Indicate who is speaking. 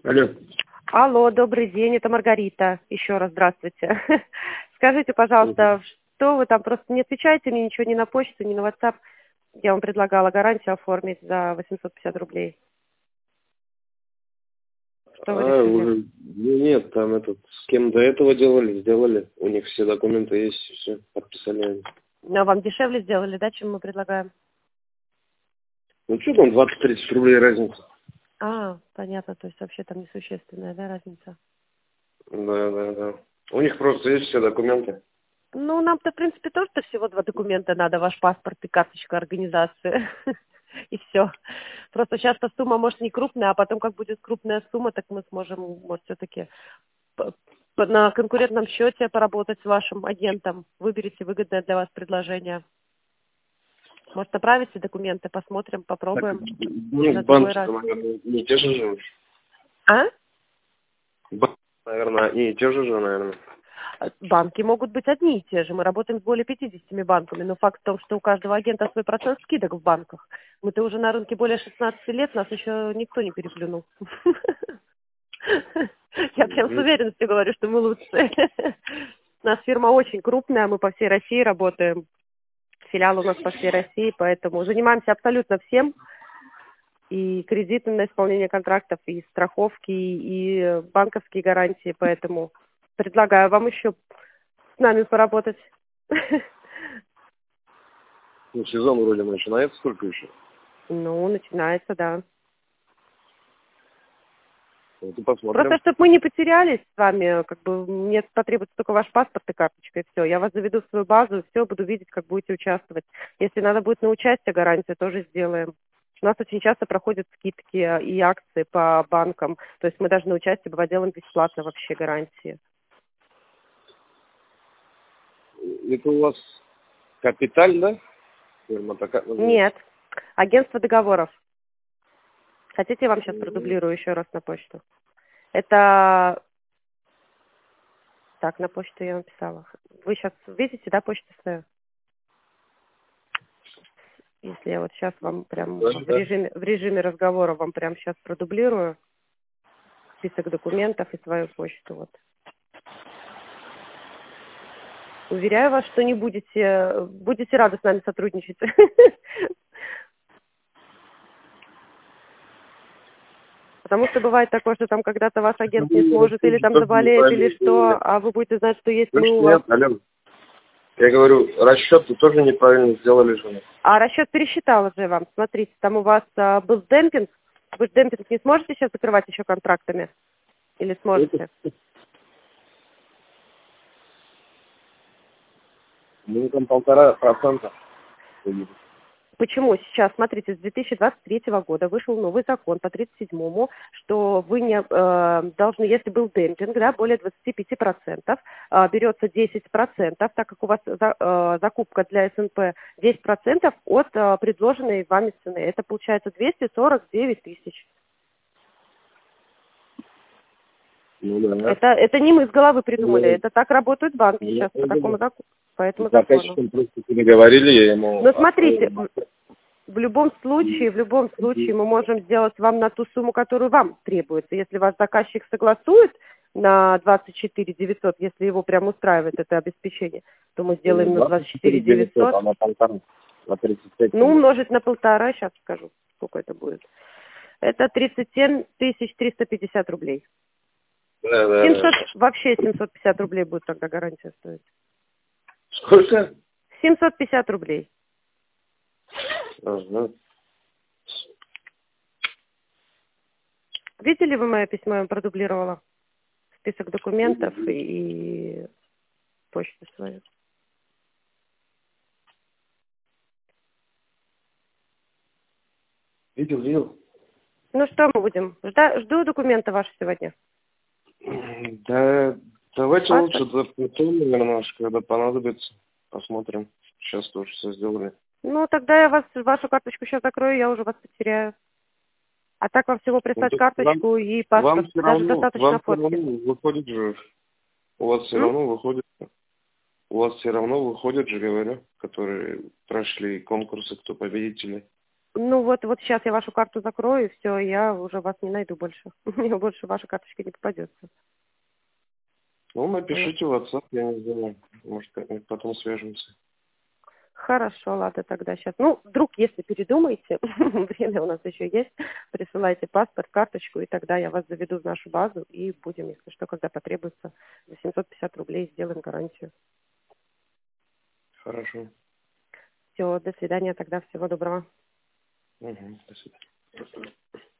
Speaker 1: Алло.
Speaker 2: Алло, добрый день, это Маргарита. Еще раз здравствуйте. Скажите, пожалуйста, что вы там просто не отвечаете мне ничего ни на почту, ни на WhatsApp? Я вам предлагала гарантию оформить за 850 рублей. Что вы решили?
Speaker 1: Нет, там с кем до этого сделали. У них все документы есть, все, подписали они.
Speaker 2: Но вам дешевле сделали, да, чем мы предлагаем?
Speaker 1: Ну что там, 20-30 рублей разница?
Speaker 2: Понятно, то есть вообще там несущественная, да, разница?
Speaker 1: Да. У них просто есть все документы.
Speaker 2: Ну, нам-то, в принципе, тоже всего 2 документа надо, ваш паспорт и карточка организации. И все. Просто сейчас-то сумма, может, не крупная, а потом, как будет крупная сумма, так мы сможем, может, все-таки на конкурентном счете поработать с вашим агентом. Выберите выгодное для вас предложение. Может, направите документы, посмотрим, попробуем.
Speaker 1: Ну, банки, наверное, не те же живут. Банки, наверное, одни и те же, наверное.
Speaker 2: Банки могут быть одни и те же. Мы работаем с более 50 банками, но факт в том, что у каждого агента свой процент скидок в банках. Мы-то уже на рынке более 16 лет, нас еще никто не переплюнул. Я прям с уверенностью говорю, что мы лучшие. У нас фирма очень крупная, мы по всей России работаем. Филиал у нас по всей России, поэтому занимаемся абсолютно всем. И кредиты на исполнение контрактов, и страховки, и банковские гарантии, поэтому предлагаю вам еще с нами поработать.
Speaker 1: Ну, сезон вроде начинается только еще.
Speaker 2: Ну, начинается, да.
Speaker 1: Вот и посмотрим.
Speaker 2: Просто, чтобы мы не потерялись с вами, как бы мне потребуется только ваш паспорт и карточка, и все. Я вас заведу в свою базу, и все, буду видеть, как будете участвовать. Если надо будет на участие, гарантию тоже сделаем. У нас очень часто проходят скидки и акции по банкам. То есть мы даже на участие бывает делаем бесплатно вообще гарантии.
Speaker 1: Это у вас Капиталь, да? Фирма такая?
Speaker 2: Нет. Агентство договоров. Хотите, я вам сейчас продублирую еще раз на почту? Это... Так, на почту я написала. Вы сейчас видите, да, почту свою? Если я вот сейчас вам прям в режиме разговора вам прям сейчас продублирую список документов и свою почту. Вот. Уверяю вас, что не будете рады с нами сотрудничать. Потому что бывает такое, что там когда-то ваш агент не сможет, или там заболеет, или что, а вы будете знать, что есть мы у вас.
Speaker 1: Алло. Я говорю, расчет вы тоже неправильно сделали же.
Speaker 2: А расчет пересчитал уже вам. Смотрите, там у вас был демпинг. Вы демпинг не сможете сейчас закрывать еще контрактами? Или сможете?
Speaker 1: Ну, там 1,5%.
Speaker 2: Почему сейчас, смотрите, с 2023 года вышел новый закон по 37-му, что вы не должны, если был демпинг, да, более 25%, берется 10%, так как у вас закупка для СНП 10% от предложенной вами цены. Это получается 249 тысяч.
Speaker 1: Ну, да.
Speaker 2: Это не мы с головы придумали, это так работают банки сейчас по такому закону. По этому закону.
Speaker 1: Просто переговорили, я ему...
Speaker 2: Ну, смотрите, в любом случае мы можем сделать вам на ту сумму, которую вам требуется. Если ваш заказчик согласует на 24 900, если его прям устраивает это обеспечение, то мы сделаем на 24 900.
Speaker 1: А на 35.
Speaker 2: Ну, умножить на 1,5, сейчас скажу, сколько это будет. Это 37 350 рублей.
Speaker 1: Да.
Speaker 2: Вообще 750 рублей будет тогда гарантия стоить.
Speaker 1: Сколько?
Speaker 2: 750 рублей.
Speaker 1: Ага.
Speaker 2: Видели вы мое письмо, я вам продублировала? Список документов и почту свою.
Speaker 1: Видел.
Speaker 2: Ну что мы будем? Жду документы ваши сегодня.
Speaker 1: Да, давайте лучше потом, наверное, когда понадобится. Посмотрим. Сейчас тоже все сделали.
Speaker 2: Ну, тогда я вашу карточку сейчас закрою, я уже вас потеряю. А так вам всего прислать карточку и паспорт. Даже достаточно фотки.
Speaker 1: Выходит же, у вас все равно выходит же, говорю, которые прошли конкурсы, кто победители.
Speaker 2: Ну вот сейчас я вашу карту закрою, и все, я уже вас не найду больше. Мне больше ваша карточка не попадется.
Speaker 1: Ну,
Speaker 2: Вот.
Speaker 1: напишите в WhatsApp, я не знаю. Может, как-нибудь потом свяжемся.
Speaker 2: Хорошо, ладно, тогда сейчас. Ну, вдруг, если передумаете, время у нас еще есть, присылайте паспорт, карточку, и тогда я вас заведу в нашу базу, и будем, если что, когда потребуется, за 750 рублей сделаем гарантию.
Speaker 1: Хорошо.
Speaker 2: Все, до свидания, тогда всего доброго.
Speaker 1: Угу, до свидания.